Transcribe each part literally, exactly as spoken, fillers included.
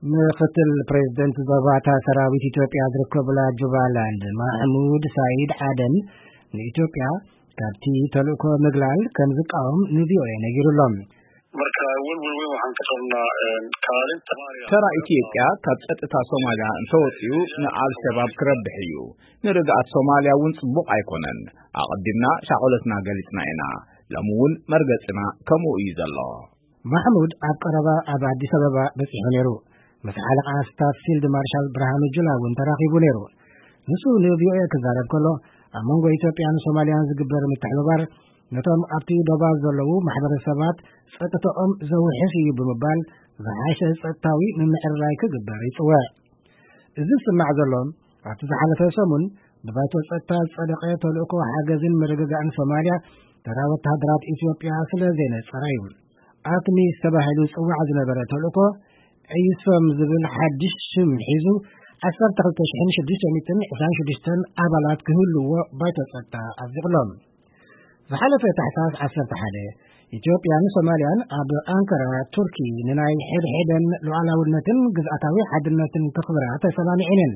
ምክትል ፕሬዝዳንት ዘባታ ሰራዊት ኢትዮጵያ ዝርከቡላ ጁባላንድ ማህሙድ ሳይድ አደን ንኢትዮጵያ ካብቲ ተልእኮ ምግላል ከም ዝቃወም ንቪኦኤ ነጊሩሎም ተራ ኢትዮጵያ ካብ ጸጥታ ሶማሊያ እንተወፂኡ ንአልሸባብ ክረብሕ እዩ ንርግኣት ሶማሊያ እውን ጽቡቕ ኣይኮነን ኣቐዲምና ሻቆለትና ገሊጽና ኢና ለሙውን መርገጽና ከምኡ እዩ ዘሎ ማህሙድ ኣብ ቀረባ ኣብ አዲስ አበባ በፂሑ ነይሩ ምስ ሓለቃ ስታፍ ፊልድ ማርሻል ብርሃኑ ጁላ እውን ተራኺቡ ነይሩ ንሱ ንቪኦኤ ክዛረብ ከሎ ኣብ መንጎ ኢትዮጵያን ሶማሊያን ዝግበር ምትሕብባር ነቶም ኣብቲ ዶባ ዘለዉ ማሕበረሰባት ጸጥታኦም ዘውሕስ እዩ ብምባል ዝሓሸ ጸጥታዊ ምምዕርራይ ክግበር ይጽውዕ እዚ ዝስማዕ ዘሎ ኣብቲ ዝሓለፈ ሰሙን ብባይቶ ጸጥታ ዝጸደቐ ተልእኮ ሓገዝን ምርግጋእን ሶማልያ ተራ ወታደራት ኢትዮጵያ ስለ ዘይነፀረ እዩ አትሚስ ተባሂሉ ጽዋዕ ዝነበረ ተልእኮ ዒሶም ዝብል ሓድሽ ሽም ሒዙ ዓሰርተ ክልተ ሽሕን ሽዱሽተ ሚእትን ዒስራን ሽዱሽተን ኣባላት ክህልዎ ባይቶ ጸጥታ ኣዚቕሎም ዝሓለፈ ታሕሳስ ዓሰርተ ሓደ ኢትዮጵያን ሶማልያን ኣብ አንካራ ቱርኪ ንናይ ሕድሕደን ሉዓላውነትን ግዝኣታዊ ሓድነትን ክኽብራ ተሰማሚዐን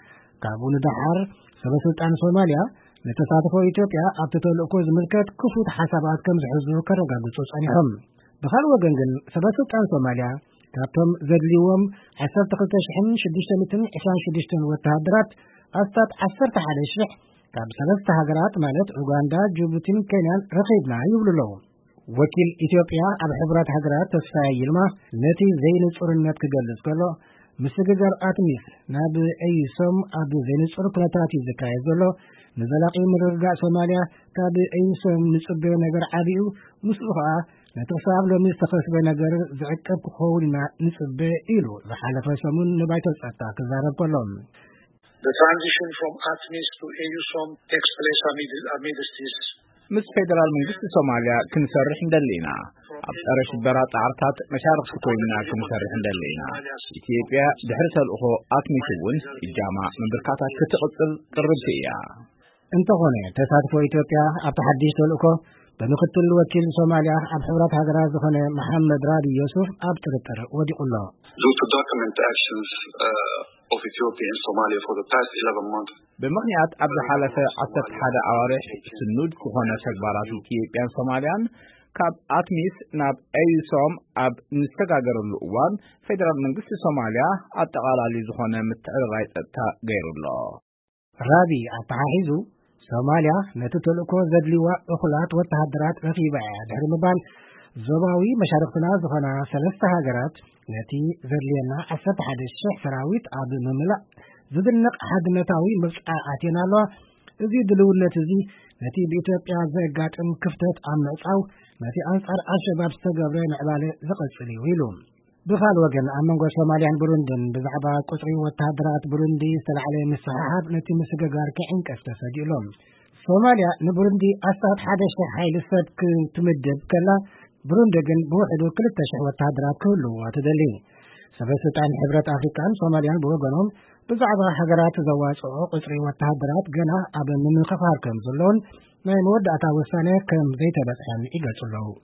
ካብኡ ንዳሓር ሰበስልጣን ሶማልያ ነተሳትፎ ኢትዮጵያ ኣብቲ ተልእኮ ዝምልከት ክፉት ሓሳባት ከም ዝሕዙ ከረጋግጹ ጸኒሖም ብኻልእ ወገን ግን ሰበስልጣን ሶማልያ ካብቶም ዘድልይዎም ዓሰርተ ክልተ ሽሕን ሽዱሽተ ሚእትን ዒስራን ሽዱሽተን ወታደራት ኣስታት ዓሰርተ ሓደ ሽሕ ካብ ሰለስተ ሃገራት ማለት ኡጋንዳ ጅቡቲን ኬንያን ረኺብና ይብሉለው ወኪል ኢትዮጵያ ኣብ ሕብራት ሃገራት ተስፋይ ይልማ ነቲ ዘይንጹርነት ክገልጽ ከሎ ምስግጋር አትሚስ ናብ ኤዩሶም ኣብ ዘይንጹር ኩነታት እዩ ዝካየድ ዘሎ ንዘላቂ ምርግጋእ ሶማልያ ካብ ኤዩሶም ንጽበዮ ነገር ዓብዩ ምስኡ ከዓ ነቲ ክሳብ ሎሚ ዝተኸስበ ነገር ዝዕቀብ ክኸውን ኢና ንጽበ ኢሉ ዝሓለፈ ሰሙን ንባይቶ ጸጥታ ክዛረብ ከሎም The transition from ATMIS to ኤዩሶም takes place amid this ምስ ፌደራል መንግስቲ ሶማልያ ክንሰርሕ እንደሊና ኣብ ጸረ ሽበራ ጻዕርታት መሻርክቲ ኮይንና ክንሰርሕ እንደሊና ኢትዮጵያ ድሕሪ ተልእኮ አትሚስ እውን ኢጃማ ምብርካታት ክትቕጽል ቅርብቲ እያ እንተኾነ ተሳትፎ ኢትዮጵያ ኣብ ተሓዲሽ ተልእኮ በምክትል ወኪል ሶማልያ ኣብ ሕብራት ሃገራት ዝኾነ መሐመድ ራቢ ዮሱፍ ኣብ ጥርጥር ወዲቁሎ due to document actions uh, of Ethiopia and Somalia for the past eleven months ብምክንያት ኣብ ዝሓለፈ ዓሰርተ ሓደ ኣዋርሕ ስኑድ ዝኾነ ተግባራት ኢትዮጵያን ሶማልያን ካብ አትሚስ ናብ ኤዩሶም ኣብ ንስተጋገረሉ እዋን ፌደራል መንግስቲ ሶማልያ ኣጠቓላሊ ዝኾነ ምትዕርራይ ጸጥታ ገይሩሎ ራቢ ኣተሓሒዙ ሶማልያ ነቲ ተልእኮ ዘድልይዋ እኹላት ወታደራት ረኺባ እያ ድሕሪ ምባል ዞባዊ መሻርክትና ዝኾና ሰለስተ ሃገራት ነቲ ዘድልየና ዓሰርተ ሓደ ሽሕ ሰራዊት ኣብ ምምላእ ዝድነቕ ሓድነታዊ ምርጫ ኣቴና ኣለዋ እዚ ድልውነት እዚ ነቲ ብኢትዮጵያ ዘጋጥም ክፍተት ኣብ ምዕፃው ነቲ ኣንጻር አልሸባብ ዝተገብረ ምዕባለ ዝቐጽል እዩ ኢሉ ብኻልእ ወገን ኣብ መንጎ ሶማልያን ቡሩንድን ብዛዕባ ቁፅሪ ወታደራት ቡሩንዲ ዝተላዕለ ምስሕሓብ ነቲ ምስግጋር ክዕንቀፍ ተሰዲኡሎም ሶማልያ ንቡሩንዲ ኣስታት ሓደ ሽሕ ሓይሊ ሰብ ክትምድብ ከላ ቡሩንዲ ግን ብውሕዱ ክልተ ሽሕ ወታደራት ክህልውዋ ትደሊ ሰበስልጣን ሕብረት ኣፍሪካን ሶማልያን ብወገኖም ብዛዕባ ሃገራት ዘዋፅኦ ቁፅሪ ወታደራት ገና ኣብ ምምክኻር ከም ዘለውን ናይ መወዳእታ ውሳነ ከም ዘይተበፅሐን ይገልጹ ኣለዉ